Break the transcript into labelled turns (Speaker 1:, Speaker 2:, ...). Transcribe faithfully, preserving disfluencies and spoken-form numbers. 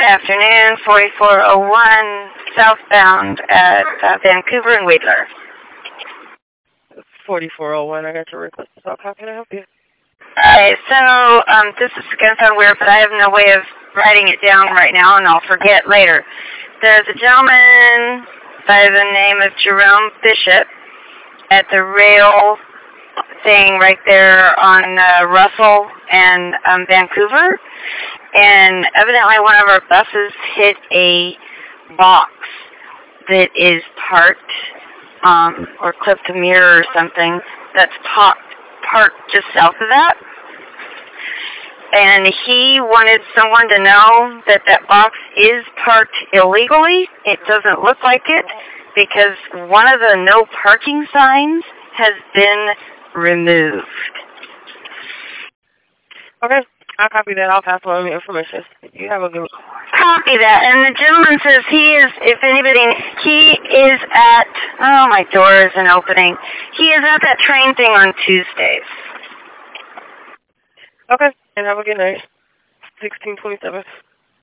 Speaker 1: Good afternoon, forty-four oh one southbound at uh, Vancouver and Wheatler.
Speaker 2: forty-four oh one, I got your request. So how can I help you?
Speaker 1: Alright, so um, this is going to sound weird, but I have no way of writing it down right now, and I'll forget later. There's a gentleman by the name of Jerome Bishop at the rail thing right there on uh, Russell and um, Vancouver, and evidently one of our buses hit a box that is parked um, or clipped a mirror or something that's parked, parked just south of that. And he wanted someone to know that that box is parked illegally. It doesn't look like it because one of the no parking signs has been removed.
Speaker 2: Okay, I'll copy that. I'll pass along the information. You have a good one.
Speaker 1: Copy that. And the gentleman says he is, if anybody, he is at, oh, my door isn't opening. He is at that train thing on Tuesdays.
Speaker 2: Okay, and have a good night. sixteen twenty-seven.